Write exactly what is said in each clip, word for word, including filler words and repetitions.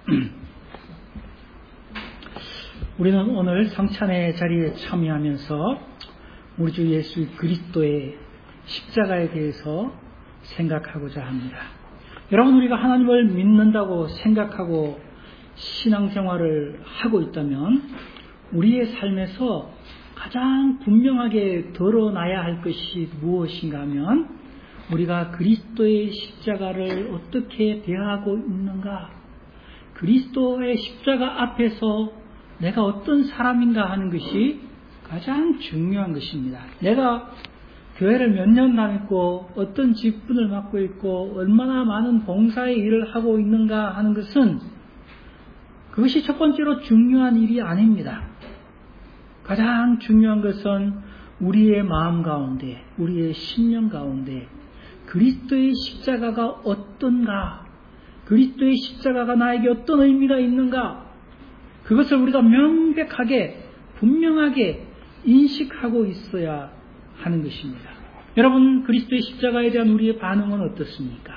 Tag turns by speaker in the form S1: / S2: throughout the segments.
S1: 우리는 오늘 성찬의 자리에 참여하면서 우리 주 예수 그리스도의 십자가에 대해서 생각하고자 합니다. 여러분, 우리가 하나님을 믿는다고 생각하고 신앙생활을 하고 있다면 우리의 삶에서 가장 분명하게 드러나야 할 것이 무엇인가 하면 우리가 그리스도의 십자가를 어떻게 대하고 있는가, 그리스도의 십자가 앞에서 내가 어떤 사람인가 하는 것이 가장 중요한 것입니다. 내가 교회를 몇 년 다녔고 어떤 직분을 맡고 있고 얼마나 많은 봉사의 일을 하고 있는가 하는 것은 그것이 첫 번째로 중요한 일이 아닙니다. 가장 중요한 것은 우리의 마음 가운데, 우리의 심령 가운데 그리스도의 십자가가 어떤가, 그리스도의 십자가가 나에게 어떤 의미가 있는가, 그것을 우리가 명백하게 분명하게 인식하고 있어야 하는 것입니다. 여러분, 그리스도의 십자가에 대한 우리의 반응은 어떻습니까?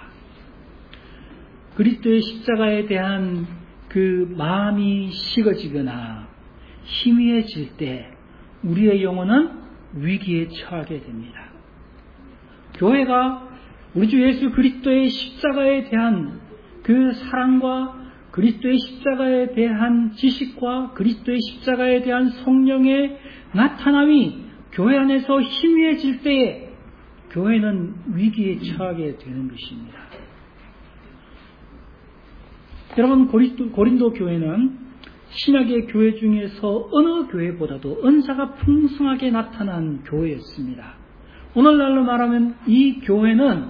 S1: 그리스도의 십자가에 대한 그 마음이 식어지거나 희미해질 때 우리의 영혼은 위기에 처하게 됩니다. 교회가 우리 주 예수 그리스도의 십자가에 대한 그 사랑과 그리스도의 십자가에 대한 지식과 그리스도의 십자가에 대한 성령의 나타남이 교회 안에서 희미해질 때에 교회는 위기에 처하게 되는 것입니다. 여러분, 고린도, 고린도 교회는 신약의 교회 중에서 어느 교회보다도 은사가 풍성하게 나타난 교회였습니다. 오늘날로 말하면 이 교회는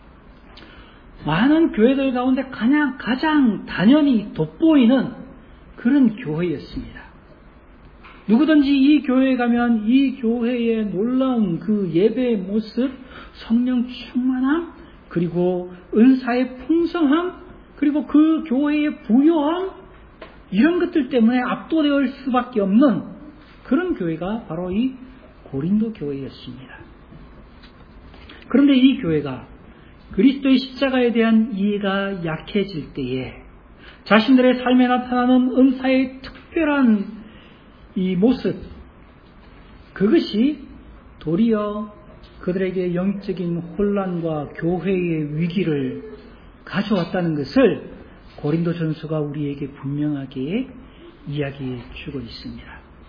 S1: 많은 교회들 가운데 가장, 가장 단연히 돋보이는 그런 교회였습니다. 누구든지 이 교회에 가면 이 교회의 놀라운 그 예배의 모습, 성령 충만함, 그리고 은사의 풍성함, 그리고 그 교회의 부요함, 이런 것들 때문에 압도될 수밖에 없는 그런 교회가 바로 이 고린도 교회였습니다. 그런데 이 교회가 그리스도의 십자가에 대한 이해가 약해질 때에 자신들의 삶에 나타나는 은사의 특별한 이 모습, 그것이 도리어 그들에게 영적인 혼란과 교회의 위기를 가져왔다는 것을 고린도전서가 우리에게 분명하게 이야기해 주고 있습니다.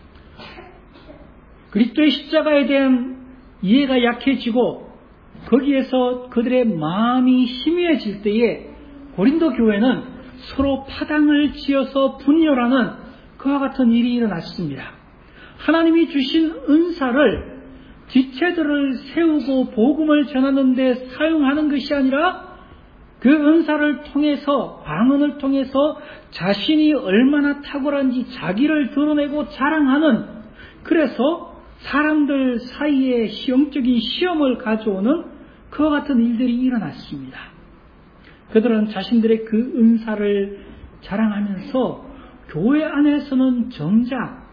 S1: 그리스도의 십자가에 대한 이해가 약해지고 거기에서 그들의 마음이 희미해질 때에 고린도 교회는 서로 파당을 지어서 분열하는 그와 같은 일이 일어났습니다. 하나님이 주신 은사를 지체들을 세우고 복음을 전하는 데 사용하는 것이 아니라 그 은사를 통해서, 방언을 통해서 자신이 얼마나 탁월한지 자기를 드러내고 자랑하는, 그래서 사람들 사이에 영적인 시험을 가져오는 그와 같은 일들이 일어났습니다. 그들은 자신들의 그 은사를 자랑하면서 교회 안에서는 정작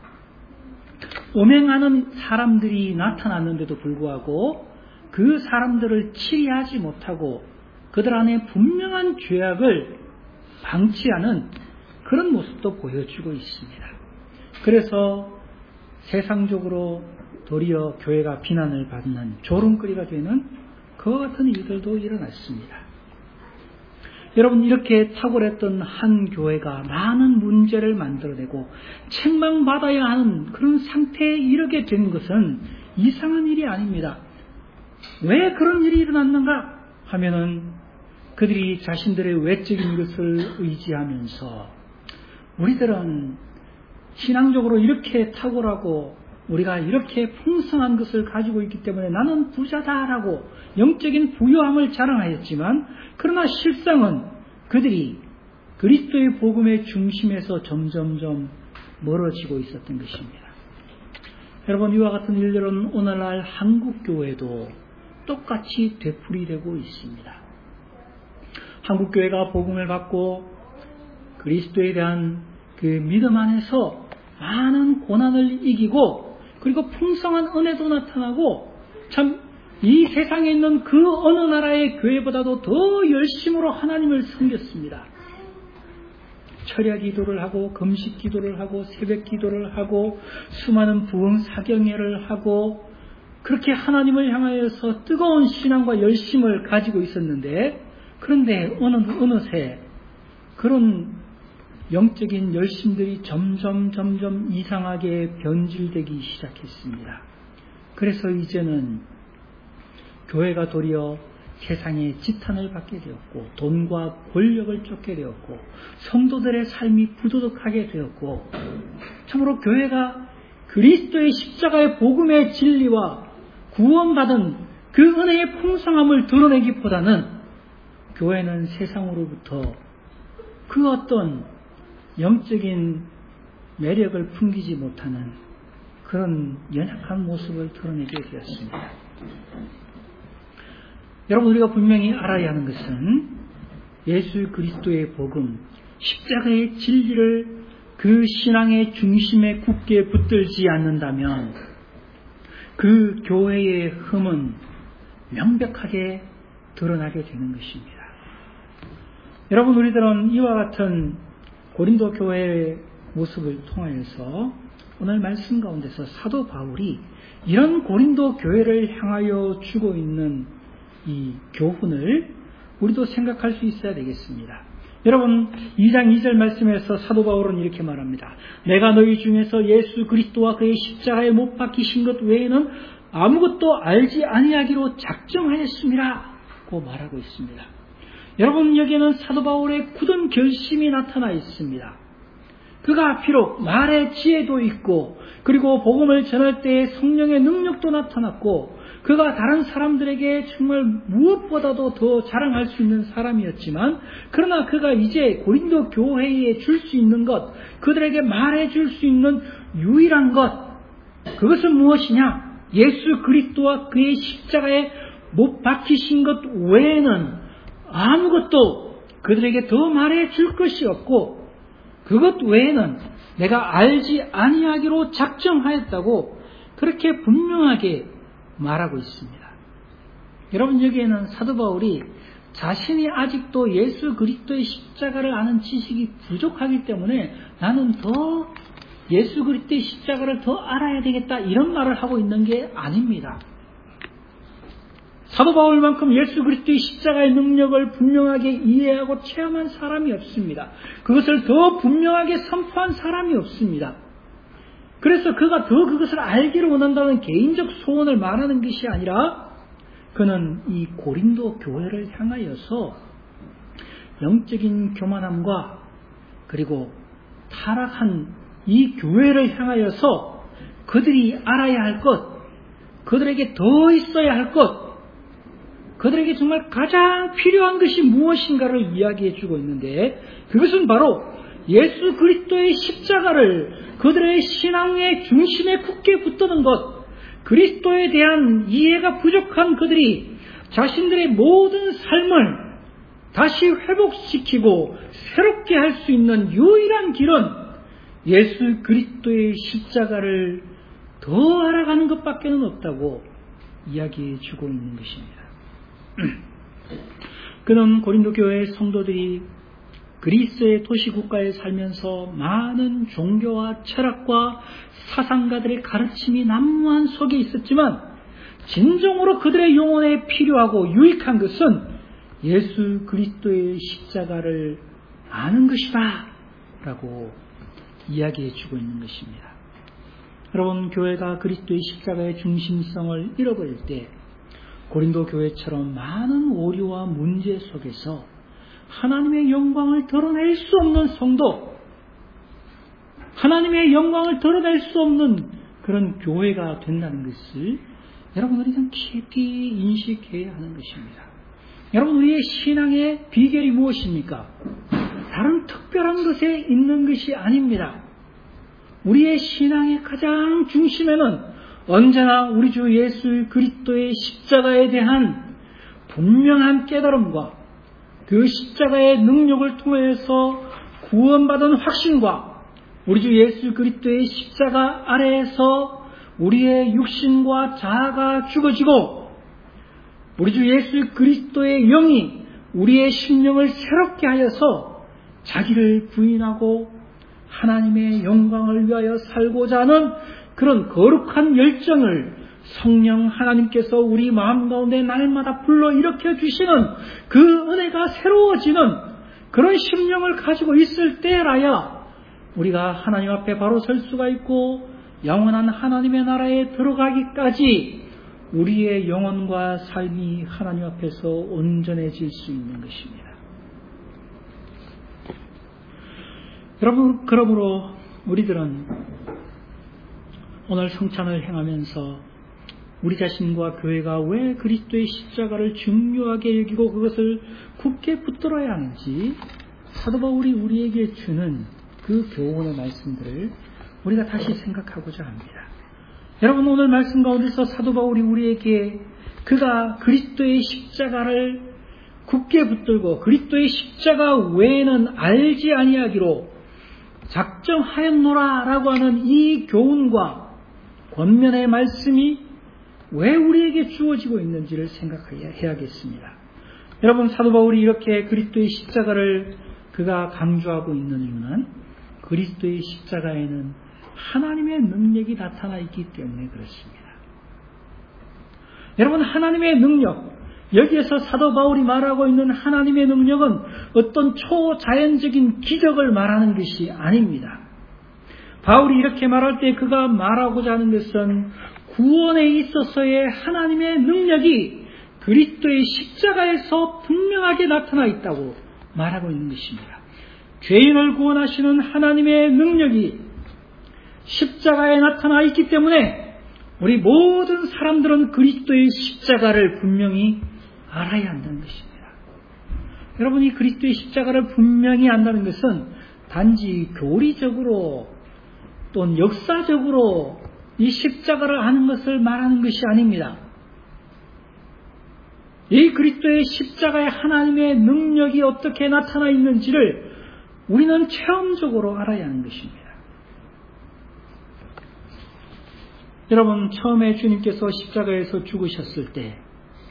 S1: 오맹하는 사람들이 나타났는데도 불구하고 그 사람들을 치리하지 못하고 그들 안에 분명한 죄악을 방치하는 그런 모습도 보여주고 있습니다. 그래서 세상적으로 도리어 교회가 비난을 받는 조롱거리가 되는 그와 같은 일들도 일어났습니다. 여러분, 이렇게 탁월했던 한 교회가 많은 문제를 만들어내고 책망받아야 하는 그런 상태에 이르게 된 것은 이상한 일이 아닙니다. 왜 그런 일이 일어났는가 하면은 그들이 자신들의 외적인 것을 의지하면서 우리들은 신앙적으로 이렇게 탁월하고 우리가 이렇게 풍성한 것을 가지고 있기 때문에 나는 부자다라고 영적인 부유함을 자랑하였지만, 그러나 실상은 그들이 그리스도의 복음의 중심에서 점점점 멀어지고 있었던 것입니다. 여러분, 이와 같은 일들은 오늘날 한국교회도 똑같이 되풀이되고 있습니다. 한국교회가 복음을 받고 그리스도에 대한 그 믿음 안에서 많은 고난을 이기고 그리고 풍성한 은혜도 나타나고 참 이 세상에 있는 그 어느 나라의 교회보다도 더 열심으로 하나님을 섬겼습니다. 철야 기도를 하고 금식 기도를 하고 새벽 기도를 하고 수많은 부흥 사경회를 하고 그렇게 하나님을 향하여서 뜨거운 신앙과 열심을 가지고 있었는데, 그런데 어느, 어느새 그런 영적인 열심들이 점점 점점 이상하게 변질되기 시작했습니다. 그래서 이제는 교회가 도리어 세상의 지탄을 받게 되었고, 돈과 권력을 쫓게 되었고, 성도들의 삶이 부도덕하게 되었고, 참으로 교회가 그리스도의 십자가의 복음의 진리와 구원받은 그 은혜의 풍성함을 드러내기보다는 교회는 세상으로부터 그 어떤 영적인 매력을 풍기지 못하는 그런 연약한 모습을 드러내게 되었습니다. 여러분, 우리가 분명히 알아야 하는 것은 예수 그리스도의 복음, 십자가의 진리를 그 신앙의 중심에 굳게 붙들지 않는다면 그 교회의 흠은 명백하게 드러나게 되는 것입니다. 여러분, 우리들은 이와 같은 고린도 교회의 모습을 통하여서 오늘 말씀 가운데서 사도 바울이 이런 고린도 교회를 향하여 주고 있는 이 교훈을 우리도 생각할 수 있어야 되겠습니다. 여러분, 이 장 이 절 말씀에서 사도 바울은 이렇게 말합니다. 내가 너희 중에서 예수 그리스도와 그의 십자가에 못 박히신 것 외에는 아무것도 알지 아니하기로 작정하였습니다 고 말하고 있습니다. 여러분, 여기에는 사도 바울의 굳은 결심이 나타나 있습니다. 그가 비록 말의 지혜도 있고, 그리고 복음을 전할 때에 성령의 능력도 나타났고, 그가 다른 사람들에게 정말 무엇보다도 더 자랑할 수 있는 사람이었지만, 그러나 그가 이제 고린도 교회에 줄 수 있는 것, 그들에게 말해 줄 수 있는 유일한 것, 그것은 무엇이냐? 예수 그리스도와 그의 십자가에 못 박히신 것 외에는 아무것도 그들에게 더 말해 줄 것이 없고, 그것 외에는 내가 알지 아니하기로 작정하였다고 그렇게 분명하게 말하고 있습니다. 여러분, 여기에는 사도 바울이 자신이 아직도 예수 그리스도의 십자가를 아는 지식이 부족하기 때문에 나는 더 예수 그리스도의 십자가를 더 알아야 되겠다, 이런 말을 하고 있는 게 아닙니다. 사도 바울만큼 예수 그리스도의 십자가의 능력을 분명하게 이해하고 체험한 사람이 없습니다. 그것을 더 분명하게 선포한 사람이 없습니다. 그래서 그가 더 그것을 알기를 원한다는 개인적 소원을 말하는 것이 아니라, 그는 이 고린도 교회를 향하여서 영적인 교만함과 그리고 타락한 이 교회를 향하여서 그들이 알아야 할 것, 그들에게 더 있어야 할 것, 그들에게 정말 가장 필요한 것이 무엇인가를 이야기해 주고 있는데, 그것은 바로 예수 그리스도의 십자가를 그들의 신앙의 중심에 굳게 붙드는 것, 그리스도에 대한 이해가 부족한 그들이 자신들의 모든 삶을 다시 회복시키고 새롭게 할 수 있는 유일한 길은 예수 그리스도의 십자가를 더 알아가는 것밖에는 없다고 이야기해 주고 있는 것입니다. 그는 고린도 교회의 성도들이 그리스의 도시국가에 살면서 많은 종교와 철학과 사상가들의 가르침이 난무한 속에 있었지만, 진정으로 그들의 영혼에 필요하고 유익한 것은 예수 그리스도의 십자가를 아는 것이다 라고 이야기해 주고 있는 것입니다. 여러분, 교회가 그리스도의 십자가의 중심성을 잃어버릴 때 고린도 교회처럼 많은 오류와 문제 속에서 하나님의 영광을 드러낼 수 없는 성도, 하나님의 영광을 드러낼 수 없는 그런 교회가 된다는 것을 여러분, 우리는 깊이 인식해야 하는 것입니다. 여러분, 우리의 신앙의 비결이 무엇입니까? 다른 특별한 것에 있는 것이 아닙니다. 우리의 신앙의 가장 중심에는 언제나 우리 주 예수 그리스도의 십자가에 대한 분명한 깨달음과 그 십자가의 능력을 통해서 구원받은 확신과 우리 주 예수 그리스도의 십자가 아래에서 우리의 육신과 자아가 죽어지고 우리 주 예수 그리스도의 영이 우리의 심령을 새롭게 하여서 자기를 부인하고 하나님의 영광을 위하여 살고자 하는 그런 거룩한 열정을 성령 하나님께서 우리 마음 가운데 날마다 불러일으켜 주시는 그 은혜가 새로워지는 그런 심령을 가지고 있을 때라야 우리가 하나님 앞에 바로 설 수가 있고 영원한 하나님의 나라에 들어가기까지 우리의 영혼과 삶이 하나님 앞에서 온전해질 수 있는 것입니다. 여러분, 그러므로 우리들은 오늘 성찬을 행하면서 우리 자신과 교회가 왜 그리스도의 십자가를 중요하게 여기고 그것을 굳게 붙들어야 하는지 사도 바울이 우리에게 주는 그 교훈의 말씀들을 우리가 다시 생각하고자 합니다. 여러분, 오늘 말씀 가운데서 사도 바울이 우리에게 그가 그리스도의 십자가를 굳게 붙들고 그리스도의 십자가 외에는 알지 아니하기로 작정하였노라라고 하는 이 교훈과 권면의 말씀이 왜 우리에게 주어지고 있는지를 생각해야겠습니다. 여러분, 사도 바울이 이렇게 그리스도의 십자가를 그가 강조하고 있는 이유는 그리스도의 십자가에는 하나님의 능력이 나타나 있기 때문에 그렇습니다. 여러분, 하나님의 능력, 여기에서 사도 바울이 말하고 있는 하나님의 능력은 어떤 초자연적인 기적을 말하는 것이 아닙니다. 바울이 이렇게 말할 때 그가 말하고자 하는 것은 구원에 있어서의 하나님의 능력이 그리스도의 십자가에서 분명하게 나타나 있다고 말하고 있는 것입니다. 죄인을 구원하시는 하나님의 능력이 십자가에 나타나 있기 때문에 우리 모든 사람들은 그리스도의 십자가를 분명히 알아야 한다는 것입니다. 여러분이 그리스도의 십자가를 분명히 안다는 것은 단지 교리적으로 또는 역사적으로 이 십자가를 아는 것을 말하는 것이 아닙니다. 이 그리스도의 십자가의 하나님의 능력이 어떻게 나타나 있는지를 우리는 체험적으로 알아야 하는 것입니다. 여러분, 처음에 주님께서 십자가에서 죽으셨을 때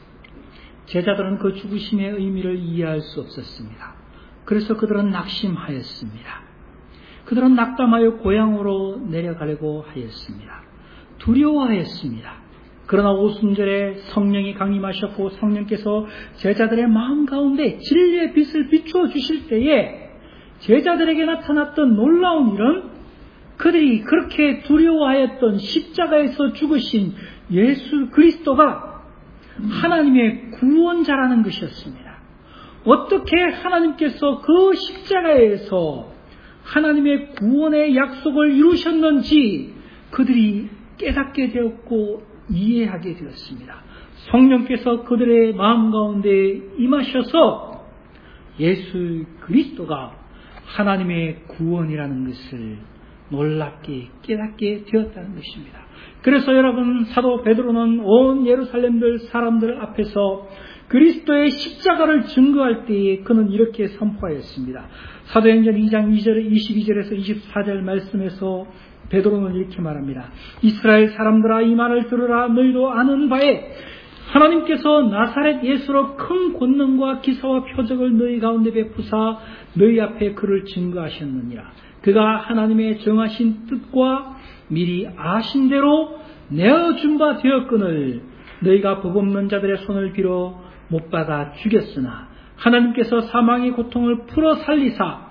S1: 제자들은 그 죽으심의 의미를 이해할 수 없었습니다. 그래서 그들은 낙심하였습니다. 그들은 낙담하여 고향으로 내려가려고 하였습니다. 두려워하였습니다. 그러나 오순절에 성령이 강림하셨고 성령께서 제자들의 마음 가운데 진리의 빛을 비추어 주실 때에 제자들에게 나타났던 놀라운 일은 그들이 그렇게 두려워하였던 십자가에서 죽으신 예수 그리스도가 하나님의 구원자라는 것이었습니다. 어떻게 하나님께서 그 십자가에서 하나님의 구원의 약속을 이루셨는지 그들이 깨닫게 되었고 이해하게 되었습니다. 성령께서 그들의 마음 가운데 임하셔서 예수 그리스도가 하나님의 구원이라는 것을 놀랍게 깨닫게 되었다는 것입니다. 그래서 여러분, 사도 베드로는 온 예루살렘들 사람들 앞에서 그리스도의 십자가를 증거할 때에 그는 이렇게 선포하였습니다. 사도행전 이 장 이십이 절에서 이십사 절 말씀에서 베드로는 이렇게 말합니다. 이스라엘 사람들아, 이 말을 들으라. 너희도 아는 바에 하나님께서 나사렛 예수로 큰 권능과 기사와 표적을 너희 가운데 베푸사 너희 앞에 그를 증거하셨느니라. 그가 하나님의 정하신 뜻과 미리 아신 대로 내어준 바 되었거늘 너희가 법 없는 자들의 손을 빌어 못 박아 죽였으나 하나님께서 사망의 고통을 풀어 살리사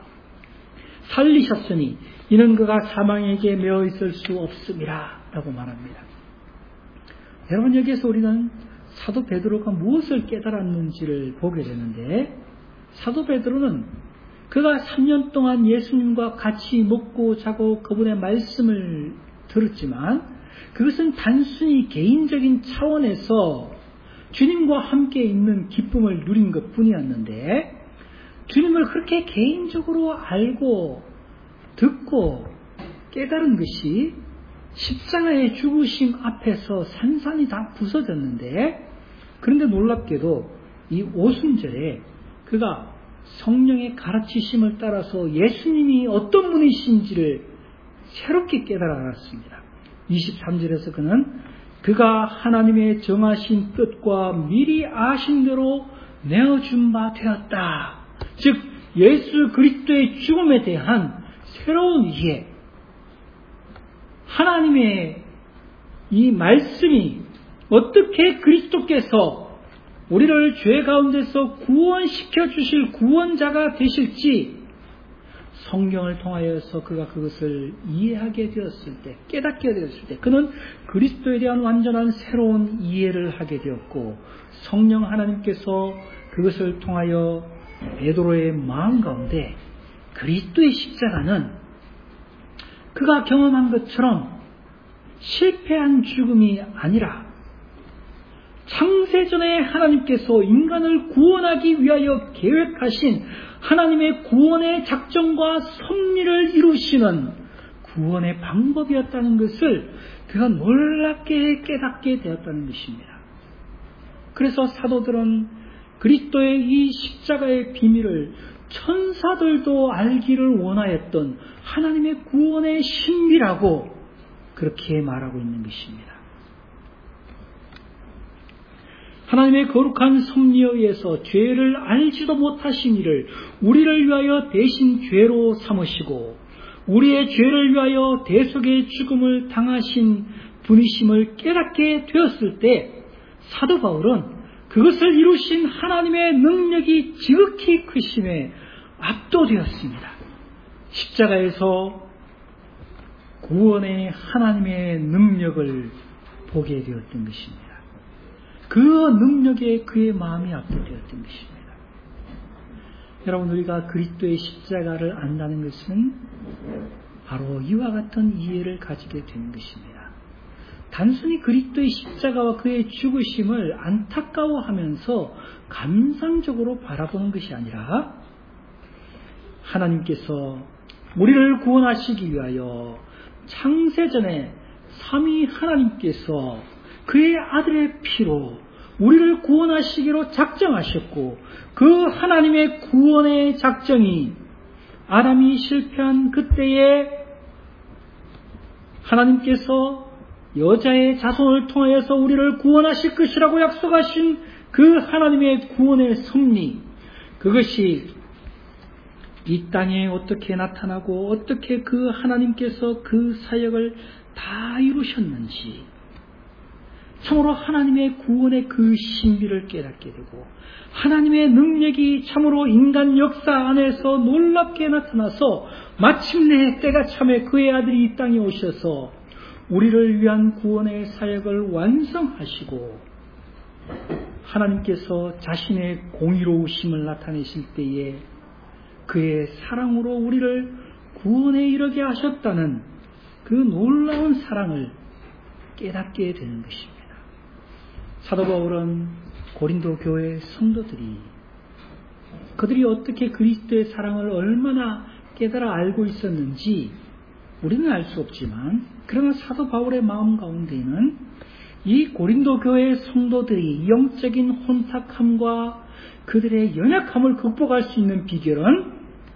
S1: 살리셨으니 이는 그가 사망에게 매어 있을 수 없음이라 라고 말합니다. 여러분, 여기에서 우리는 사도 베드로가 무엇을 깨달았는지를 보게 되는데, 사도 베드로는 그가 삼 년 동안 예수님과 같이 먹고 자고 그분의 말씀을 들었지만 그것은 단순히 개인적인 차원에서 주님과 함께 있는 기쁨을 누린 것 뿐이었는데, 주님을 그렇게 개인적으로 알고 듣고 깨달은 것이 십자가의 죽으심 앞에서 산산이 다 부서졌는데, 그런데 놀랍게도 이 오순절에 그가 성령의 가르치심을 따라서 예수님이 어떤 분이신지를 새롭게 깨달아 알았습니다. 이십삼 절에서 그는 그가 하나님의 정하신 뜻과 미리 아신 대로 내어준 바 되었다. 즉 예수 그리스도의 죽음에 대한 새로운 이해, 하나님의 이 말씀이 어떻게 그리스도께서 우리를 죄 가운데서 구원시켜 주실 구원자가 되실지 성경을 통하여서 그가 그것을 이해하게 되었을 때, 깨닫게 되었을 때 그는 그리스도에 대한 완전한 새로운 이해를 하게 되었고, 성령 하나님께서 그것을 통하여 베드로의 마음 가운데 그리스도의 십자가는 그가 경험한 것처럼 실패한 죽음이 아니라 창세전에 하나님께서 인간을 구원하기 위하여 계획하신 하나님의 구원의 작정과 섭리를 이루시는 구원의 방법이었다는 것을 그가 놀랍게 깨닫게 되었다는 것입니다. 그래서 사도들은 그리스도의 이 십자가의 비밀을 천사들도 알기를 원하였던 하나님의 구원의 신비라고 그렇게 말하고 있는 것입니다. 하나님의 거룩한 섭리에 의해서 죄를 알지도 못하신 이를 우리를 위하여 대신 죄로 삼으시고 우리의 죄를 위하여 대속의 죽음을 당하신 분이심을 깨닫게 되었을 때 사도 바울은 그것을 이루신 하나님의 능력이 지극히 크심에 압도되었습니다. 십자가에서 구원의 하나님의 능력을 보게 되었던 것입니다. 그 능력에 그의 마음이 압도되었던 것입니다. 여러분, 우리가 그리스도의 십자가를 안다는 것은 바로 이와 같은 이해를 가지게 되는 것입니다. 단순히 그리스도의 십자가와 그의 죽으심을 안타까워하면서 감상적으로 바라보는 것이 아니라 하나님께서 우리를 구원하시기 위하여 창세전에 삼위 하나님께서 그의 아들의 피로 우리를 구원하시기로 작정하셨고, 그 하나님의 구원의 작정이 아담이 실패한 그때에 하나님께서 여자의 자손을 통하여서 우리를 구원하실 것이라고 약속하신 그 하나님의 구원의 섭리, 그것이 이 땅에 어떻게 나타나고 어떻게 그 하나님께서 그 사역을 다 이루셨는지, 참으로 하나님의 구원의 그 신비를 깨닫게 되고 하나님의 능력이 참으로 인간 역사 안에서 놀랍게 나타나서 마침내 때가 참에 그의 아들이 이 땅에 오셔서 우리를 위한 구원의 사역을 완성하시고 하나님께서 자신의 공의로우심을 나타내실 때에 그의 사랑으로 우리를 구원에 이르게 하셨다는 그 놀라운 사랑을 깨닫게 되는 것입니다. 사도 바울은 고린도 교회 성도들이 그들이 어떻게 그리스도의 사랑을 얼마나 깨달아 알고 있었는지 우리는 알 수 없지만, 그러나 사도 바울의 마음 가운데는 이 고린도 교회의 성도들이 영적인 혼탁함과 그들의 연약함을 극복할 수 있는 비결은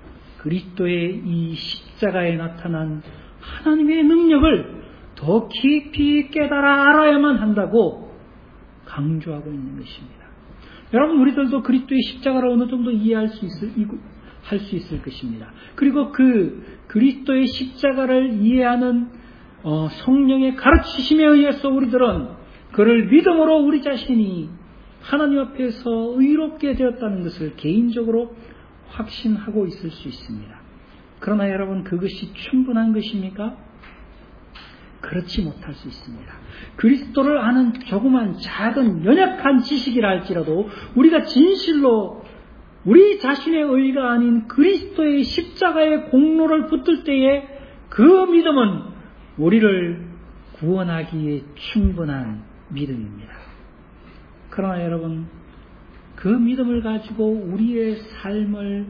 S1: 그리스도의 이 십자가에 나타난 하나님의 능력을 더 깊이 깨달아 알아야만 한다고 강조하고 있는 것입니다. 여러분, 우리들도 그리스도의 십자가를 어느 정도 이해할 수 있을, 할 수 있을 것입니다. 그리고 그 그리스도의 십자가를 이해하는 어, 성령의 가르치심에 의해서 우리들은 그를 믿음으로 우리 자신이 하나님 앞에서 의롭게 되었다는 것을 개인적으로 확신하고 있을 수 있습니다. 그러나 여러분, 그것이 충분한 것입니까? 그렇지 못할 수 있습니다. 그리스도를 아는 조그만 작은 연약한 지식이라 할지라도 우리가 진실로 우리 자신의 의가 아닌 그리스도의 십자가의 공로를 붙들 때에 그 믿음은 우리를 구원하기에 충분한 믿음입니다. 그러나 여러분, 그 믿음을 가지고 우리의 삶을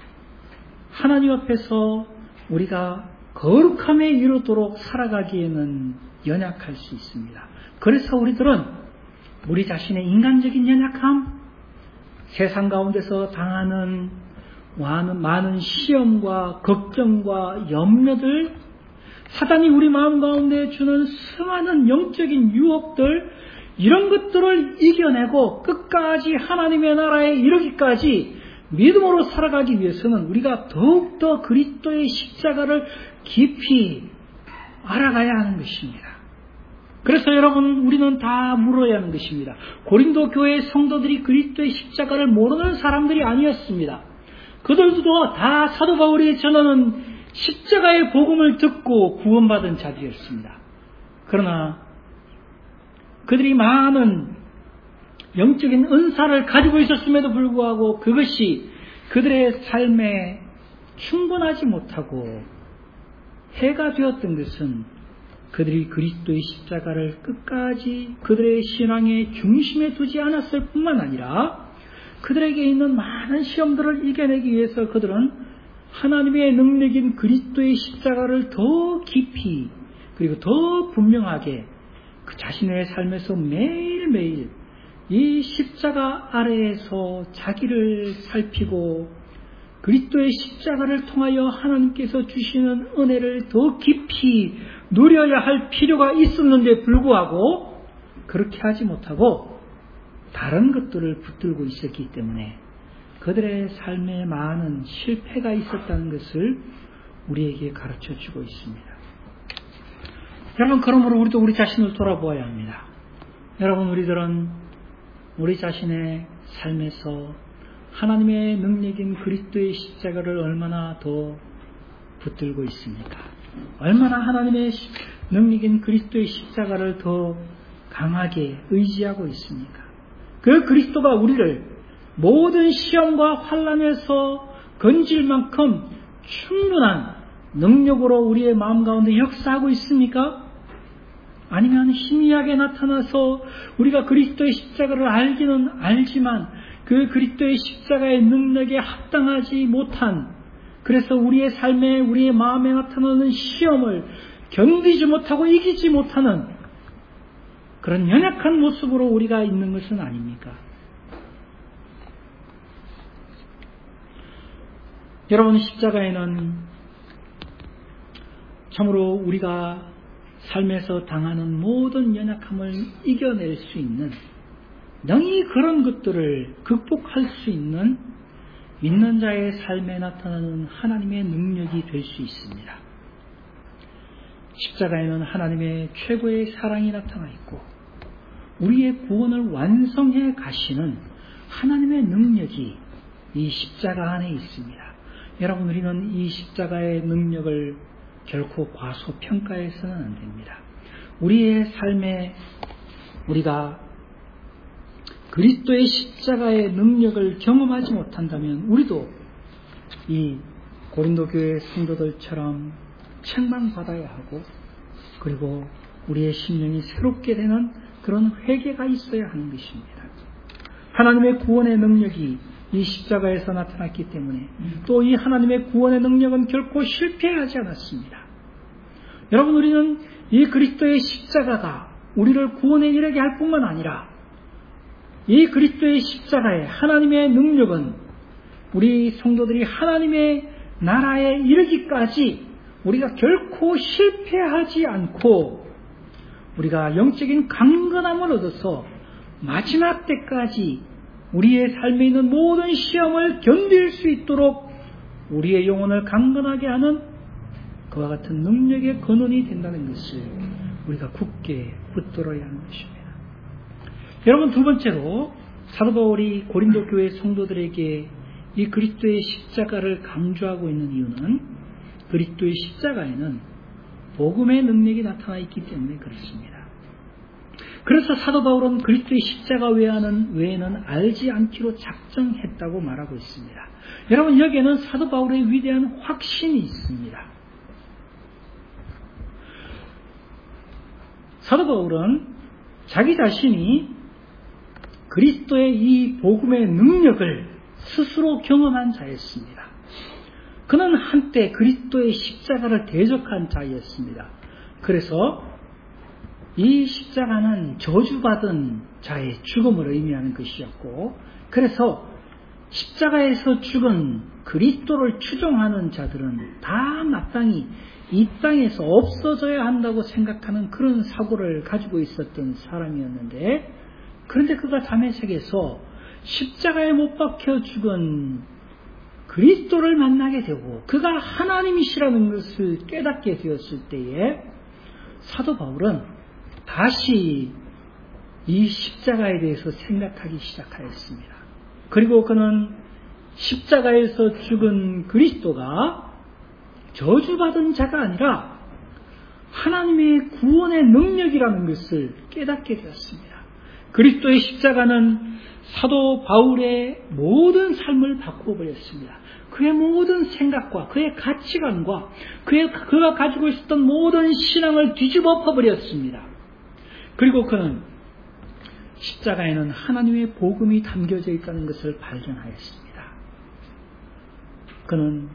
S1: 하나님 앞에서 우리가 거룩함에 이르도록 살아가기에는 연약할 수 있습니다. 그래서 우리들은 우리 자신의 인간적인 연약함, 세상 가운데서 당하는 많은, 많은 시험과 걱정과 염려들, 사단이 우리 마음 가운데 주는 수많은 영적인 유혹들, 이런 것들을 이겨내고 끝까지 하나님의 나라에 이르기까지 믿음으로 살아가기 위해서는 우리가 더욱더 그리스도의 십자가를 깊이 알아가야 하는 것입니다. 그래서 여러분, 우리는 다 물어야 하는 것입니다. 고린도 교회 성도들이 그리스도의 십자가를 모르는 사람들이 아니었습니다. 그들도 다 사도 바울이 전하는 십자가의 복음을 듣고 구원받은 자들이었습니다. 그러나 그들이 많은 영적인 은사를 가지고 있었음에도 불구하고 그것이 그들의 삶에 충분하지 못하고 해가 되었던 것은 그들이 그리스도의 십자가를 끝까지 그들의 신앙의 중심에 두지 않았을 뿐만 아니라 그들에게 있는 많은 시험들을 이겨내기 위해서 그들은 하나님의 능력인 그리스도의 십자가를 더 깊이 그리고 더 분명하게 그 자신의 삶에서 매일매일 이 십자가 아래에서 자기를 살피고 그리스도의 십자가를 통하여 하나님께서 주시는 은혜를 더 깊이 누려야 할 필요가 있었는데 불구하고 그렇게 하지 못하고 다른 것들을 붙들고 있었기 때문에 그들의 삶에 많은 실패가 있었다는 것을 우리에게 가르쳐 주고 있습니다. 여러분, 그러므로 우리도 우리 자신을 돌아보아야 합니다. 여러분, 우리들은 우리 자신의 삶에서 하나님의 능력인 그리스도의 십자가를 얼마나 더 붙들고 있습니까? 얼마나 하나님의 능력인 그리스도의 십자가를 더 강하게 의지하고 있습니까? 그 그리스도가 우리를 모든 시험과 환난에서 건질 만큼 충분한 능력으로 우리의 마음 가운데 역사하고 있습니까? 아니면 희미하게 나타나서 우리가 그리스도의 십자가를 알기는 알지만 그 그리스도의 십자가의 능력에 합당하지 못한, 그래서 우리의 삶에 우리의 마음에 나타나는 시험을 견디지 못하고 이기지 못하는 그런 연약한 모습으로 우리가 있는 것은 아닙니까? 여러분, 십자가에는 참으로 우리가 삶에서 당하는 모든 연약함을 이겨낼 수 있는, 능히 그런 것들을 극복할 수 있는 믿는 자의 삶에 나타나는 하나님의 능력이 될 수 있습니다. 십자가에는 하나님의 최고의 사랑이 나타나 있고 우리의 구원을 완성해 가시는 하나님의 능력이 이 십자가 안에 있습니다. 여러분, 우리는 이 십자가의 능력을 결코 과소평가해서는 안 됩니다. 우리의 삶에 우리가 그리스도의 십자가의 능력을 경험하지 못한다면 우리도 이 고린도 교회 성도들처럼 책망받아야 하고, 그리고 우리의 심령이 새롭게 되는 그런 회개가 있어야 하는 것입니다. 하나님의 구원의 능력이 이 십자가에서 나타났기 때문에 또 이 하나님의 구원의 능력은 결코 실패하지 않았습니다. 여러분, 우리는 이 그리스도의 십자가가 우리를 구원에 이르게 할 뿐만 아니라 이 그리스도의 십자가의 하나님의 능력은 우리 성도들이 하나님의 나라에 이르기까지 우리가 결코 실패하지 않고 우리가 영적인 강건함을 얻어서 마지막 때까지 우리의 삶에 있는 모든 시험을 견딜 수 있도록 우리의 영혼을 강건하게 하는 그와 같은 능력의 근원이 된다는 것을 우리가 굳게 붙들어야 하는 것입니다. 여러분, 두 번째로 사도 바울이 고린도 교회 성도들에게 이 그리스도의 십자가를 강조하고 있는 이유는 그리스도의 십자가에는 복음의 능력이 나타나 있기 때문에 그렇습니다. 그래서 사도 바울은 그리스도의 십자가 외에는, 외에는 알지 않기로 작정했다고 말하고 있습니다. 여러분, 여기에는 사도 바울의 위대한 확신이 있습니다. 사도 바울은 자기 자신이 그리스도의 이 복음의 능력을 스스로 경험한 자였습니다. 그는 한때 그리스도의 십자가를 대적한 자였습니다. 그래서 이 십자가는 저주받은 자의 죽음을 의미하는 것이었고, 그래서 십자가에서 죽은 그리스도를 추종하는 자들은 다 마땅히 이 땅에서 없어져야 한다고 생각하는 그런 사고를 가지고 있었던 사람이었는데, 그런데 그가 다메섹에서 십자가에 못 박혀 죽은 그리스도를 만나게 되고 그가 하나님이시라는 것을 깨닫게 되었을 때에 사도 바울은 다시 이 십자가에 대해서 생각하기 시작하였습니다. 그리고 그는 십자가에서 죽은 그리스도가 저주받은 자가 아니라 하나님의 구원의 능력이라는 것을 깨닫게 되었습니다. 그리스도의 십자가는 사도 바울의 모든 삶을 바꾸어버렸습니다. 그의 모든 생각과 그의 가치관과 그의, 그가 가지고 있었던 모든 신앙을 뒤집어 엎어버렸습니다. 그리고 그는 십자가에는 하나님의 복음이 담겨져 있다는 것을 발견하였습니다. 그는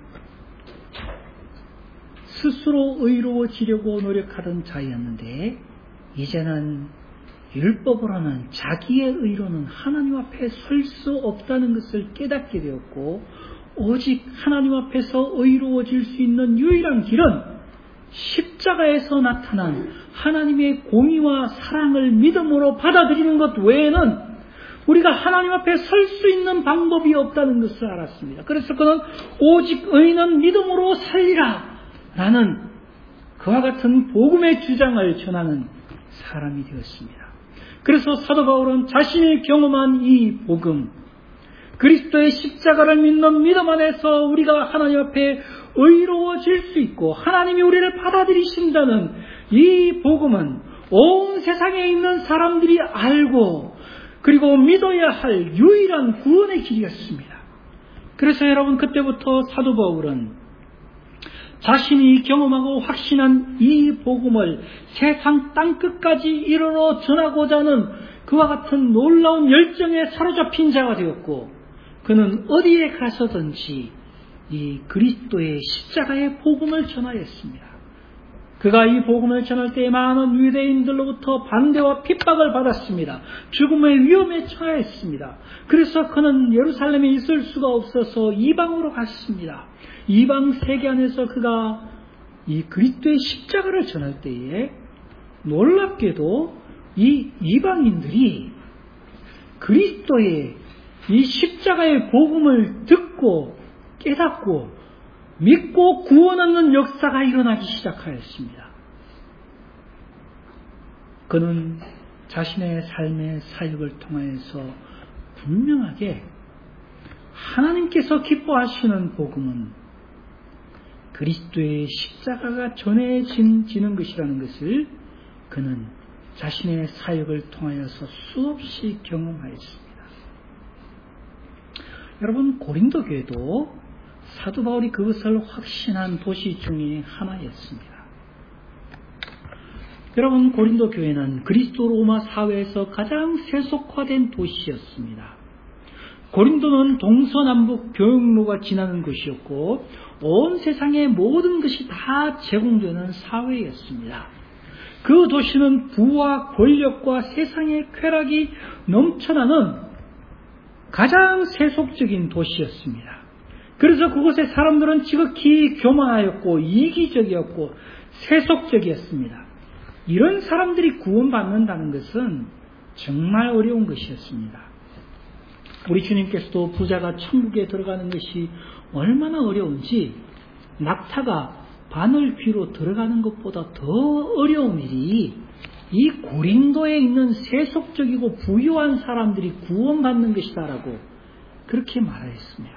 S1: 스스로 의로워지려고 노력하던 자였는데 이제는 율법으로는 자기의 의로는 하나님 앞에 설 수 없다는 것을 깨닫게 되었고 오직 하나님 앞에서 의로워질 수 있는 유일한 길은 십자가에서 나타난 하나님의 공의와 사랑을 믿음으로 받아들이는 것 외에는 우리가 하나님 앞에 설 수 있는 방법이 없다는 것을 알았습니다. 그래서 그는 오직 의인은 믿음으로 살리라 라는 그와 같은 복음의 주장을 전하는 사람이 되었습니다. 그래서 사도 바울은 자신이 경험한 이 복음, 그리스도의 십자가를 믿는 믿음 안에서 우리가 하나님 앞에 의로워질 수 있고 하나님이 우리를 받아들이신다는 이 복음은 온 세상에 있는 사람들이 알고 그리고 믿어야 할 유일한 구원의 길이었습니다. 그래서 여러분 그때부터 사도 바울은 자신이 경험하고 확신한 이 복음을 세상 땅끝까지 이르러 전하고자 하는 그와 같은 놀라운 열정에 사로잡힌 자가 되었고 그는 어디에 가서든지 이 그리스도의 십자가의 복음을 전하였습니다. 그가 이 복음을 전할 때 많은 유대인들로부터 반대와 핍박을 받았습니다. 죽음의 위험에 처했습니다. 그래서 그는 예루살렘에 있을 수가 없어서 이방으로 갔습니다. 이방 세계 안에서 그가 이 그리스도의 십자가를 전할 때에 놀랍게도 이 이방인들이 그리스도의 이 십자가의 복음을 듣고 깨닫고 믿고 구원 얻는 역사가 일어나기 시작하였습니다. 그는 자신의 삶의 사역을 통해서 분명하게 하나님께서 기뻐하시는 복음은 그리스도의 십자가가 전해지는 것이라는 것을 그는 자신의 사역을 통하여서 수없이 경험하였습니다. 여러분 고린도 교회도 사도 바울이 그것을 확신한 도시 중에 하나였습니다. 여러분 고린도 교회는 그리스도 로마 사회에서 가장 세속화된 도시였습니다. 고린도는 동서남북 교역로가 지나는 곳이었고 온 세상의 모든 것이 다 제공되는 사회였습니다. 그 도시는 부와 권력과 세상의 쾌락이 넘쳐나는 가장 세속적인 도시였습니다. 그래서 그곳의 사람들은 지극히 교만하였고 이기적이었고 세속적이었습니다. 이런 사람들이 구원받는다는 것은 정말 어려운 것이었습니다. 우리 주님께서도 부자가 천국에 들어가는 것이 얼마나 어려운지 낙타가 바늘 귀로 들어가는 것보다 더 어려운 일이 이 고린도에 있는 세속적이고 부유한 사람들이 구원받는 것이다라고 그렇게 말하였습니다.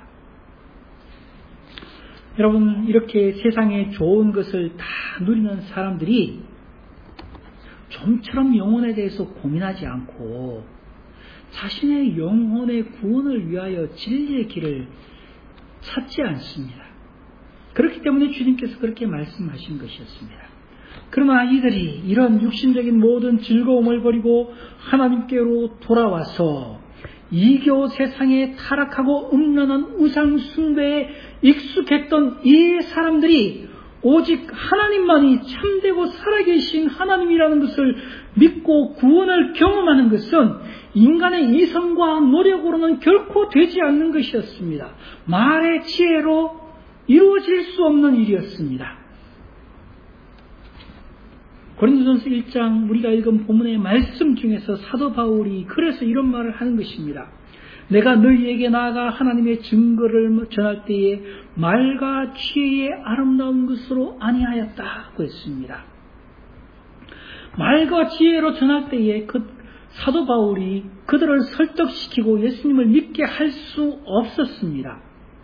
S1: 여러분 이렇게 세상에 좋은 것을 다 누리는 사람들이 좀처럼 영혼에 대해서 고민하지 않고 자신의 영혼의 구원을 위하여 진리의 길을 찾지 않습니다. 그렇기 때문에 주님께서 그렇게 말씀하신 것이었습니다. 그러나 이들이 이런 육신적인 모든 즐거움을 버리고 하나님께로 돌아와서 이교 세상에 타락하고 음란한 우상 숭배에 익숙했던 이 사람들이 오직 하나님만이 참되고 살아계신 하나님이라는 것을 믿고 구원을 경험하는 것은 인간의 이성과 노력으로는 결코 되지 않는 것이었습니다. 말의 지혜로 이루어질 수 없는 일이었습니다. 고린도전서 일 장 우리가 읽은 본문의 말씀 중에서 사도 바울이 그래서 이런 말을 하는 것입니다. 내가 너희에게 나아가 하나님의 증거를 전할 때에 말과 지혜의 아름다운 것으로 아니하였다고 했습니다. 말과 지혜로 전할 때에 그 사도 바울이 그들을 설득시키고 예수님을 믿게 할 수 없었습니다.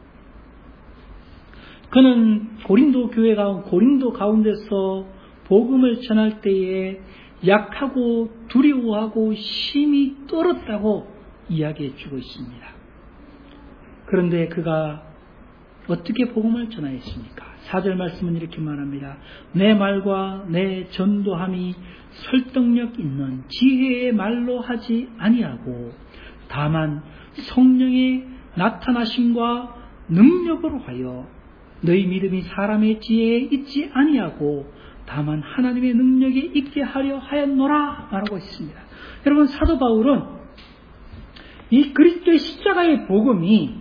S1: 그는 고린도 교회가 고린도 가운데서 복음을 전할 때에 약하고 두려워하고 심히 떨었다고 이야기해 주고 있습니다. 그런데 그가 어떻게 복음을 전하였습니까? 사 절 말씀은 이렇게 말합니다. 내 말과 내 전도함이 설득력 있는 지혜의 말로 하지 아니하고 다만 성령의 나타나심과 능력으로 하여 너희 믿음이 사람의 지혜에 있지 아니하고 다만 하나님의 능력에 있게 하려 하였노라 말하고 있습니다. 여러분, 사도 바울은 이 그리스도의 십자가의 복음이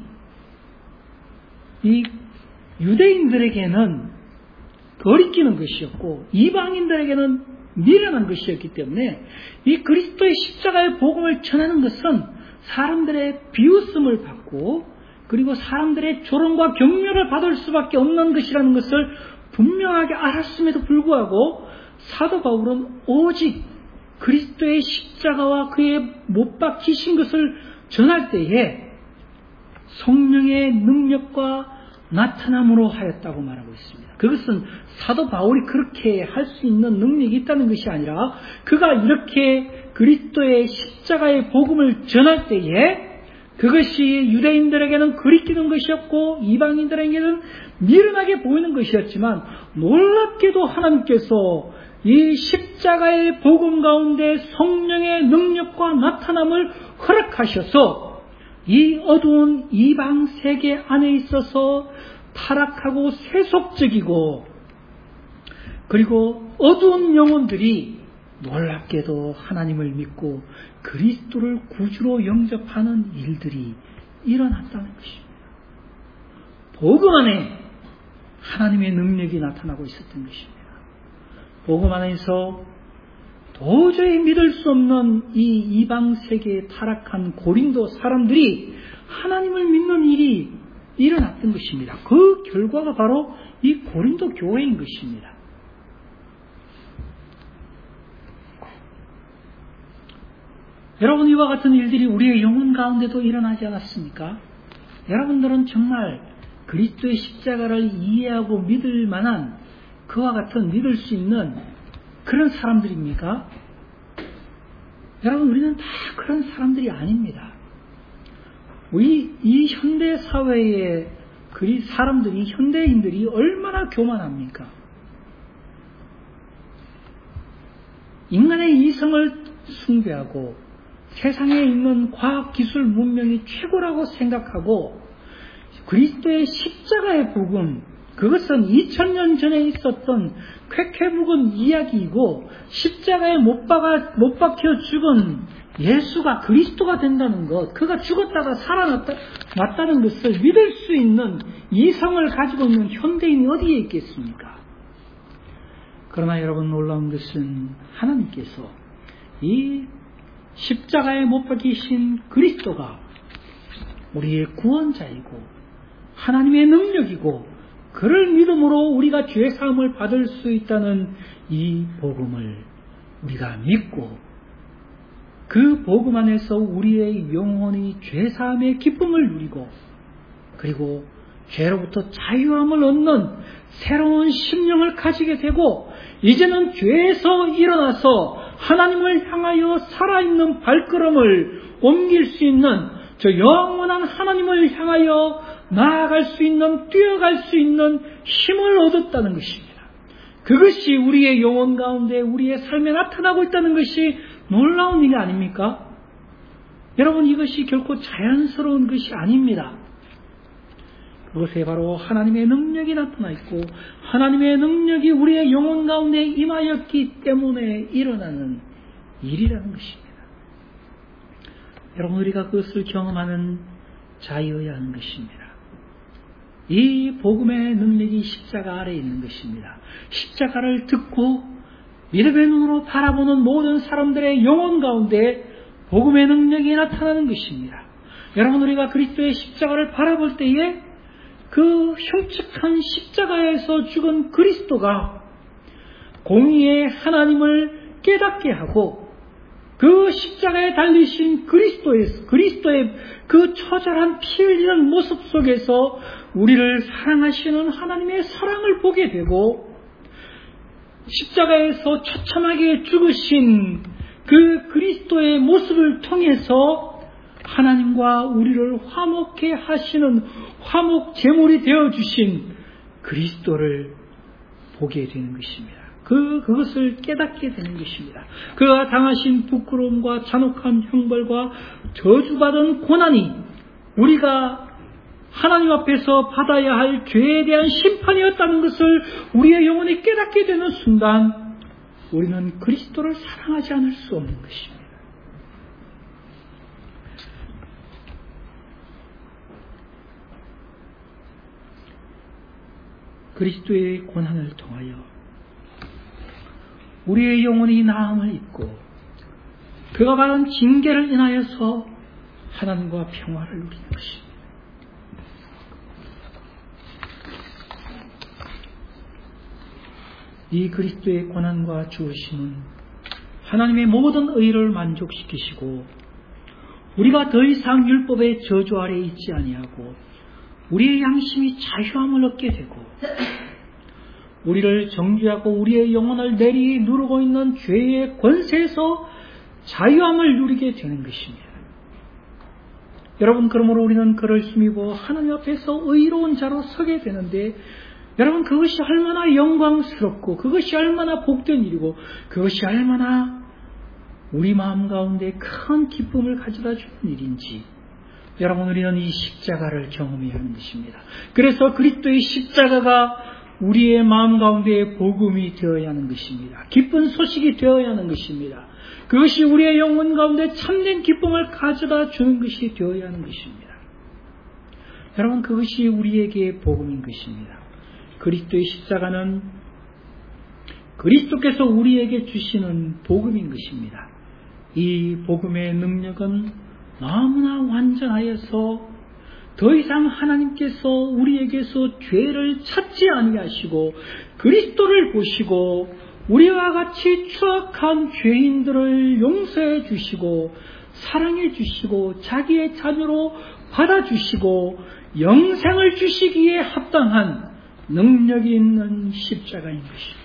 S1: 이 유대인들에게는 거리끼는 것이었고 이방인들에게는 미련한 것이었기 때문에 이 그리스도의 십자가의 복음을 전하는 것은 사람들의 비웃음을 받고 그리고 사람들의 조롱과 경멸을 받을 수밖에 없는 것이라는 것을 분명하게 알았음에도 불구하고 사도 바울은 오직 그리스도의 십자가와 그의 못 박히신 것을 전할 때에 성령의 능력과 나타남으로 하였다고 말하고 있습니다. 그것은 사도 바울이 그렇게 할 수 있는 능력이 있다는 것이 아니라 그가 이렇게 그리스도의 십자가의 복음을 전할 때에 그것이 유대인들에게는 거리끼는 것이었고 이방인들에게는 미련하게 보이는 것이었지만 놀랍게도 하나님께서 이 십자가의 복음 가운데 성령의 능력과 나타남을 허락하셔서 이 어두운 이방 세계 안에 있어서 타락하고 세속적이고 그리고 어두운 영혼들이 놀랍게도 하나님을 믿고 그리스도를 구주로 영접하는 일들이 일어났다는 것입니다. 복음 안에 하나님의 능력이 나타나고 있었던 것입니다. 복음 안에서 도저히 믿을 수 없는 이 이방 세계에 타락한 고린도 사람들이 하나님을 믿는 일이 일어났던 것입니다. 그 결과가 바로 이 고린도 교회인 것입니다. 여러분, 이와 같은 일들이 우리의 영혼 가운데도 일어나지 않았습니까? 여러분들은 정말 그리스도의 십자가를 이해하고 믿을 만한 그와 같은 믿을 수 있는 그런 사람들입니까? 여러분, 우리는 다 그런 사람들이 아닙니다. 우리 이 현대 사회의 그리 사람들이 현대인들이 얼마나 교만합니까? 인간의 이성을 숭배하고 세상에 있는 과학 기술 문명이 최고라고 생각하고 그리스도의 십자가의 복음, 그것은 이천 년 전에 있었던 쾌쾌묵은 이야기이고 십자가에 못 박아, 못 박혀 죽은 예수가 그리스도가 된다는 것, 그가 죽었다가 살아났다는 것을 믿을 수 있는 이성을 가지고 있는 현대인이 어디에 있겠습니까? 그러나 여러분, 놀라운 것은 하나님께서 이 십자가에 못 박히신 그리스도가 우리의 구원자이고 하나님의 능력이고 그를 믿음으로 우리가 죄사함을 받을 수 있다는 이 복음을 우리가 믿고 그 복음 안에서 우리의 영혼이 죄사함의 기쁨을 누리고 그리고 죄로부터 자유함을 얻는 새로운 심령을 가지게 되고 이제는 죄에서 일어나서 하나님을 향하여 살아있는 발걸음을 옮길 수 있는 저 영원한 하나님을 향하여 나아갈 수 있는, 뛰어갈 수 있는 힘을 얻었다는 것입니다. 그것이 우리의 영혼 가운데 우리의 삶에 나타나고 있다는 것이 놀라운 일이 아닙니까? 여러분, 이것이 결코 자연스러운 것이 아닙니다. 그것에 바로 하나님의 능력이 나타나 있고 하나님의 능력이 우리의 영혼 가운데 임하였기 때문에 일어나는 일이라는 것입니다. 여러분, 우리가 그것을 경험하는 자여야 하는 것입니다. 이 복음의 능력이 십자가 아래에 있는 것입니다. 십자가를 듣고 믿음의 눈으로 바라보는 모든 사람들의 영혼 가운데 복음의 능력이 나타나는 것입니다. 여러분, 우리가 그리스도의 십자가를 바라볼 때에 그 흉측한 십자가에서 죽은 그리스도가 공의의 하나님을 깨닫게 하고 그 십자가에 달리신 그리스도의, 그리스도의 그 처절한 피 흘리는 모습 속에서 우리를 사랑하시는 하나님의 사랑을 보게 되고, 십자가에서 처참하게 죽으신 그 그리스도의 모습을 통해서 하나님과 우리를 화목케 하시는 화목 제물이 되어주신 그리스도를 보게 되는 것입니다. 그, 그것을 깨닫게 되는 것입니다. 그가 당하신 부끄러움과 잔혹한 형벌과 저주받은 고난이 우리가 하나님 앞에서 받아야 할 죄에 대한 심판이었다는 것을 우리의 영혼이 깨닫게 되는 순간 우리는 그리스도를 사랑하지 않을 수 없는 것입니다. 그리스도의 고난을 통하여 우리의 영혼이 나음을 입고 그가 받은 징계를 인하여서 하나님과 평화를 누리는 것입니다. 이 그리스도의 고난과 죽으심은 하나님의 모든 의를 만족시키시고 우리가 더 이상 율법의 저주 아래에 있지 아니하고 우리의 양심이 자유함을 얻게 되고 우리를 정죄하고 우리의 영혼을 내리 누르고 있는 죄의 권세에서 자유함을 누리게 되는 것입니다. 여러분, 그러므로 우리는 그를 힘입어 하나님 앞에서 의로운 자로 서게 되는데, 여러분, 그것이 얼마나 영광스럽고 그것이 얼마나 복된 일이고 그것이 얼마나 우리 마음 가운데 큰 기쁨을 가져다 주는 일인지, 여러분, 우리는 이 십자가를 경험해야 하는 것입니다. 그래서 그리스도의 십자가가 우리의 마음 가운데 복음이 되어야 하는 것입니다. 기쁜 소식이 되어야 하는 것입니다. 그것이 우리의 영혼 가운데 참된 기쁨을 가져다 주는 것이 되어야 하는 것입니다. 여러분, 그것이 우리에게 복음인 것입니다. 그리스도의 십자가는 그리스도께서 우리에게 주시는 복음인 것입니다. 이 복음의 능력은 너무나 완전하여서 더 이상 하나님께서 우리에게서 죄를 찾지 아니하시고 그리스도를 보시고 우리와 같이 추악한 죄인들을 용서해 주시고 사랑해 주시고 자기의 자녀로 받아주시고 영생을 주시기에 합당한 능력이 있는 십자가인 것입니다.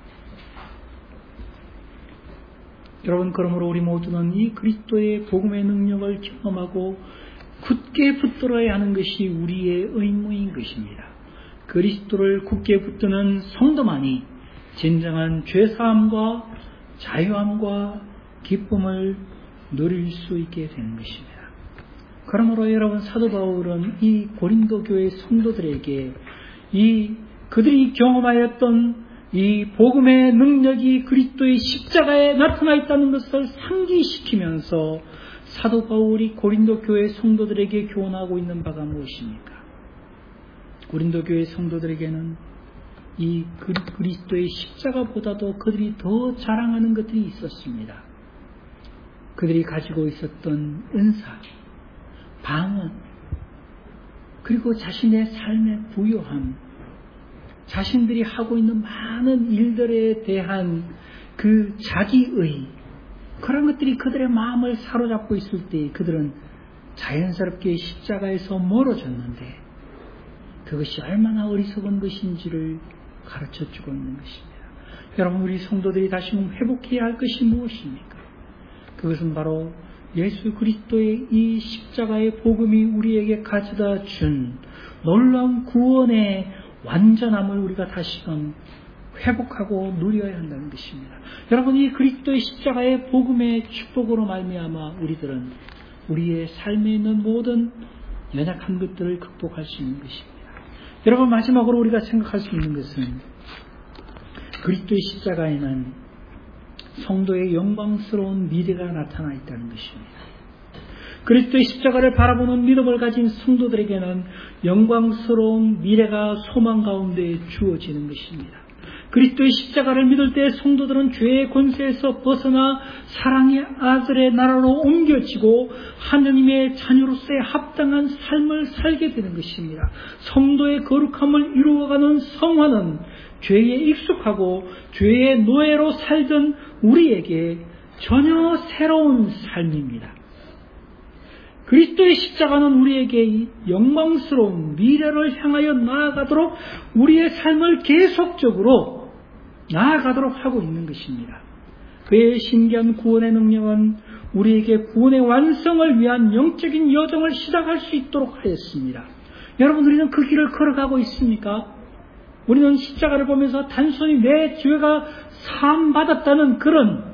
S1: 여러분, 그러므로 우리 모두는 이 그리스도의 복음의 능력을 경험하고 굳게 붙들어야 하는 것이 우리의 의무인 것입니다. 그리스도를 굳게 붙드는 성도만이 진정한 죄사함과 자유함과 기쁨을 누릴 수 있게 되는 것입니다. 그러므로 여러분, 사도 바울은 이 고린도 교회 성도들에게 이 그들이 경험하였던 이 복음의 능력이 그리스도의 십자가에 나타나 있다는 것을 상기시키면서 사도 바울이 고린도 교회 성도들에게 교훈하고 있는 바가 무엇입니까? 고린도 교회 성도들에게는 이 그리스도의 십자가보다도 그들이 더 자랑하는 것들이 있었습니다. 그들이 가지고 있었던 은사, 방언, 그리고 자신의 삶의 부요함, 자신들이 하고 있는 많은 일들에 대한 그 자기의, 그런 것들이 그들의 마음을 사로잡고 있을 때 그들은 자연스럽게 십자가에서 멀어졌는데 그것이 얼마나 어리석은 것인지를 가르쳐주고 있는 것입니다. 여러분, 우리 성도들이 다시 한번 회복해야 할 것이 무엇입니까? 그것은 바로 예수 그리스도의 이 십자가의 복음이 우리에게 가져다 준 놀라운 구원의 완전함을 우리가 다시금 회복하고 누려야 한다는 것입니다. 여러분, 이 그리스도의 십자가의 복음의 축복으로 말미암아 우리들은 우리의 삶에 있는 모든 연약한 것들을 극복할 수 있는 것입니다. 여러분, 마지막으로 우리가 생각할 수 있는 것은 그리스도의 십자가에는 성도의 영광스러운 미래가 나타나 있다는 것입니다. 그리스도의 십자가를 바라보는 믿음을 가진 성도들에게는 영광스러운 미래가 소망 가운데 주어지는 것입니다. 그리스도의 십자가를 믿을 때 성도들은 죄의 권세에서 벗어나 사랑의 아들의 나라로 옮겨지고 하느님의 자녀로서의 합당한 삶을 살게 되는 것입니다. 성도의 거룩함을 이루어가는 성화는 죄에 익숙하고 죄의 노예로 살던 우리에게 전혀 새로운 삶입니다. 그리스도의 십자가는 우리에게 영광스러운 미래를 향하여 나아가도록 우리의 삶을 계속적으로 나아가도록 하고 있는 것입니다. 그의 신기한 구원의 능력은 우리에게 구원의 완성을 위한 영적인 여정을 시작할 수 있도록 하였습니다. 여러분, 우리는 그 길을 걸어가고 있습니까? 우리는 십자가를 보면서 단순히 내 죄가 사함받았다는 그런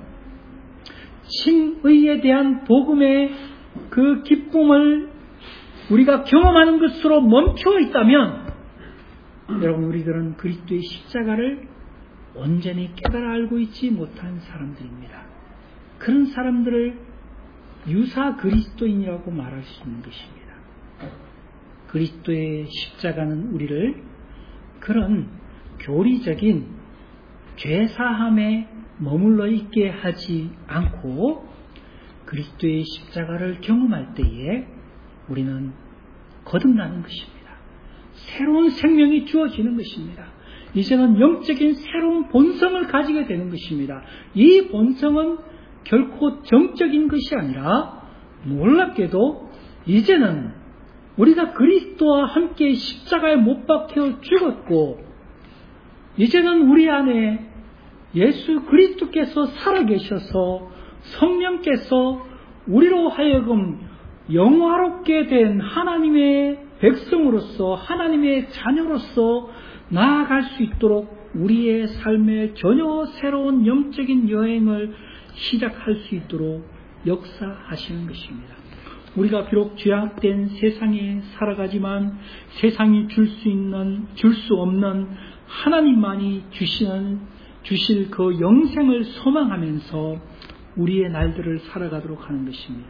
S1: 칭의에 대한 복음의 그 기쁨을 우리가 경험하는 것으로 멈춰 있다면, 여러분, 우리들은 그리스도의 십자가를 온전히 깨달아 알고 있지 못한 사람들입니다. 그런 사람들을 유사 그리스도인이라고 말할 수 있는 것입니다. 그리스도의 십자가는 우리를 그런 교리적인 죄사함에 머물러 있게 하지 않고 그리스도의 십자가를 경험할 때에 우리는 거듭나는 것입니다. 새로운 생명이 주어지는 것입니다. 이제는 영적인 새로운 본성을 가지게 되는 것입니다. 이 본성은 결코 정적인 것이 아니라 놀랍게도 이제는 우리가 그리스도와 함께 십자가에 못 박혀 죽었고, 이제는 우리 안에 예수 그리스도께서 살아계셔서 성령께서 우리로 하여금 영화롭게 된 하나님의 백성으로서, 하나님의 자녀로서 나아갈 수 있도록 우리의 삶에 전혀 새로운 영적인 여행을 시작할 수 있도록 역사하시는 것입니다. 우리가 비록 죄악된 세상에 살아가지만 세상이 줄 수 있는, 줄 수 없는 하나님만이 주시는, 주실 그 영생을 소망하면서 우리의 날들을 살아가도록 하는 것입니다.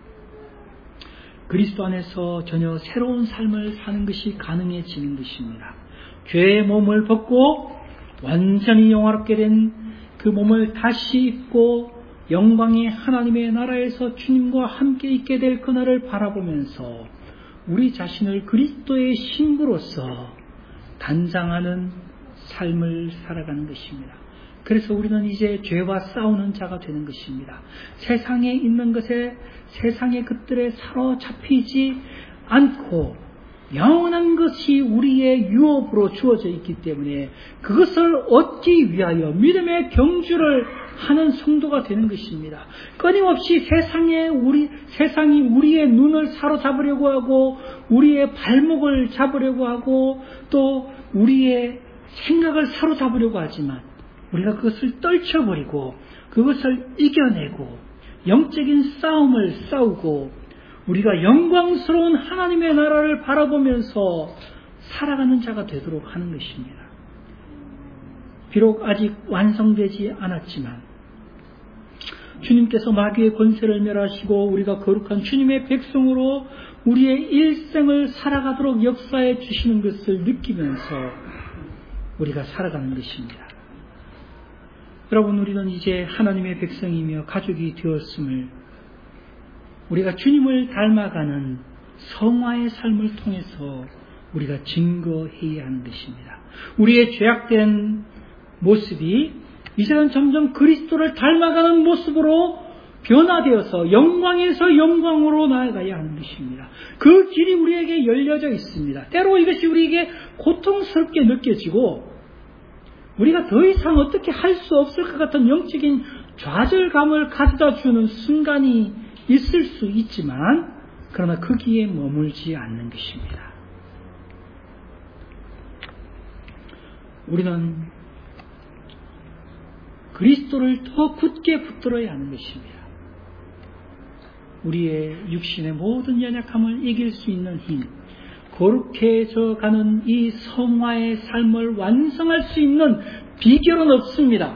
S1: 그리스도 안에서 전혀 새로운 삶을 사는 것이 가능해지는 것입니다. 죄의 몸을 벗고 완전히 영화롭게 된 그 몸을 다시 입고 영광의 하나님의 나라에서 주님과 함께 있게 될 그날을 바라보면서 우리 자신을 그리스도의 신부로서 단장하는 삶을 살아가는 것입니다. 그래서 우리는 이제 죄와 싸우는 자가 되는 것입니다. 세상에 있는 것에, 세상의 것들에 사로잡히지 않고 영원한 것이 우리의 유업으로 주어져 있기 때문에 그것을 얻기 위하여 믿음의 경주를 하는 성도가 되는 것입니다. 끊임없이 세상에 우리, 세상이 우리의 눈을 사로잡으려고 하고 우리의 발목을 잡으려고 하고 또 우리의 생각을 사로잡으려고 하지만 우리가 그것을 떨쳐버리고 그것을 이겨내고 영적인 싸움을 싸우고 우리가 영광스러운 하나님의 나라를 바라보면서 살아가는 자가 되도록 하는 것입니다. 비록 아직 완성되지 않았지만 주님께서 마귀의 권세를 멸하시고 우리가 거룩한 주님의 백성으로 우리의 일생을 살아가도록 역사해 주시는 것을 느끼면서 우리가 살아가는 것입니다. 여러분, 우리는 이제 하나님의 백성이며 가족이 되었음을 우리가 주님을 닮아가는 성화의 삶을 통해서 우리가 증거해야 하는 것입니다. 우리의 죄악된 모습이 이제는 점점 그리스도를 닮아가는 모습으로 변화되어서 영광에서 영광으로 나아가야 하는 것입니다. 그 길이 우리에게 열려져 있습니다. 때로 이것이 우리에게 고통스럽게 느껴지고 우리가 더 이상 어떻게 할 수 없을 것 같은 영적인 좌절감을 가져다 주는 순간이 있을 수 있지만 그러나 거기에 머물지 않는 것입니다. 우리는 그리스도를 더 굳게 붙들어야 하는 것입니다. 우리의 육신의 모든 연약함을 이길 수 있는 힘, 거룩해져 가는 이 성화의 삶을 완성할 수 있는 비결은 없습니다.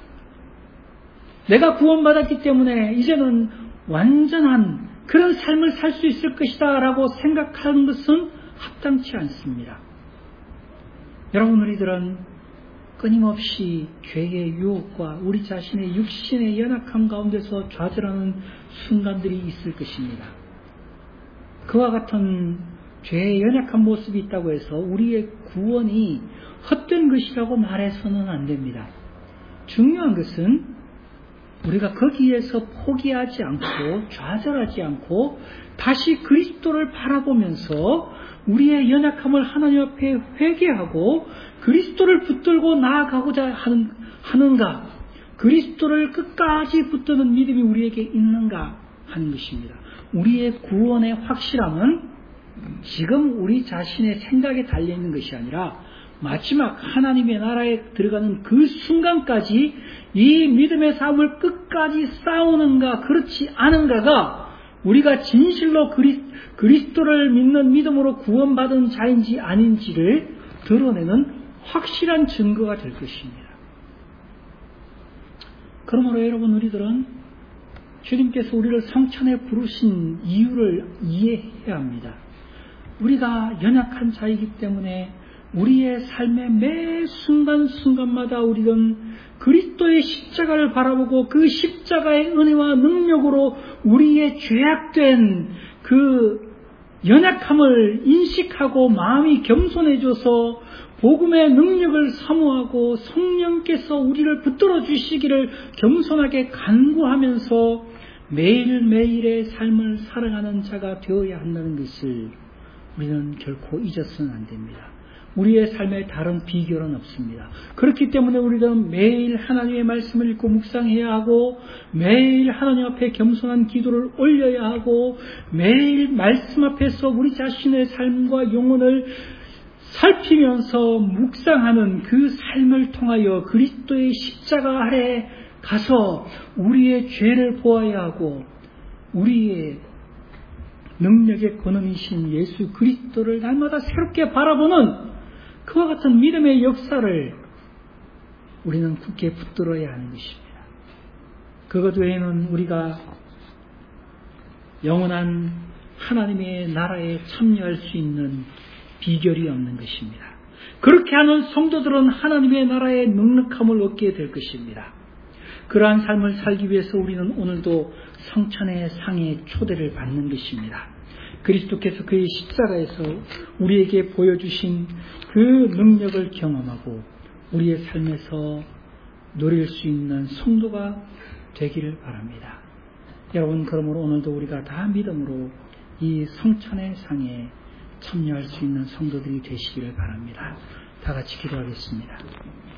S1: 내가 구원받았기 때문에 이제는 완전한 그런 삶을 살 수 있을 것이다 라고 생각하는 것은 합당치 않습니다. 여러분, 우리들은 끊임없이 죄의 유혹과 우리 자신의 육신의 연약함 가운데서 좌절하는 순간들이 있을 것입니다. 그와 같은 죄의 연약한 모습이 있다고 해서 우리의 구원이 헛된 것이라고 말해서는 안 됩니다. 중요한 것은 우리가 거기에서 포기하지 않고 좌절하지 않고 다시 그리스도를 바라보면서 우리의 연약함을 하나님 앞에 회개하고 그리스도를 붙들고 나아가고자 하는, 하는가, 그리스도를 끝까지 붙드는 믿음이 우리에게 있는가 하는 것입니다. 우리의 구원의 확실함은 지금 우리 자신의 생각에 달려있는 것이 아니라 마지막 하나님의 나라에 들어가는 그 순간까지 이 믿음의 삶을 끝까지 싸우는가 그렇지 않은가가 우리가 진실로 그리, 그리스도를 믿는 믿음으로 구원받은 자인지 아닌지를 드러내는 확실한 증거가 될 것입니다. 그러므로 여러분, 우리들은 주님께서 우리를 성천에 부르신 이유를 이해해야 합니다. 우리가 연약한 자이기 때문에 우리의 삶의 매 순간순간마다 우리는 그리스도의 십자가를 바라보고 그 십자가의 은혜와 능력으로 우리의 죄악된 그 연약함을 인식하고 마음이 겸손해져서 복음의 능력을 사모하고 성령께서 우리를 붙들어 주시기를 겸손하게 간구하면서 매일매일의 삶을 살아가는 자가 되어야 한다는 것을 우리는 결코 잊어서는 안 됩니다. 우리의 삶에 다른 비결은 없습니다. 그렇기 때문에 우리는 매일 하나님의 말씀을 읽고 묵상해야 하고 매일 하나님 앞에 겸손한 기도를 올려야 하고 매일 말씀 앞에서 우리 자신의 삶과 영혼을 살피면서 묵상하는 그 삶을 통하여 그리스도의 십자가 아래 가서 우리의 죄를 보아야 하고 우리의 능력의 권능이신 예수 그리스도를 날마다 새롭게 바라보는 그와 같은 믿음의 역사를 우리는 굳게 붙들어야 하는 것입니다. 그것 외에는 우리가 영원한 하나님의 나라에 참여할 수 있는 비결이 없는 것입니다. 그렇게 하는 성도들은 하나님의 나라의 넉넉함을 얻게 될 것입니다. 그러한 삶을 살기 위해서 우리는 오늘도 성천의 상에 초대를 받는 것입니다. 그리스도께서 그의 십자가에서 우리에게 보여주신 그 능력을 경험하고 우리의 삶에서 누릴 수 있는 성도가 되기를 바랍니다. 여러분, 그러므로 오늘도 우리가 다 믿음으로 이 성천의 상에 참여할 수 있는 성도들이 되시기를 바랍니다. 다 같이 기도하겠습니다.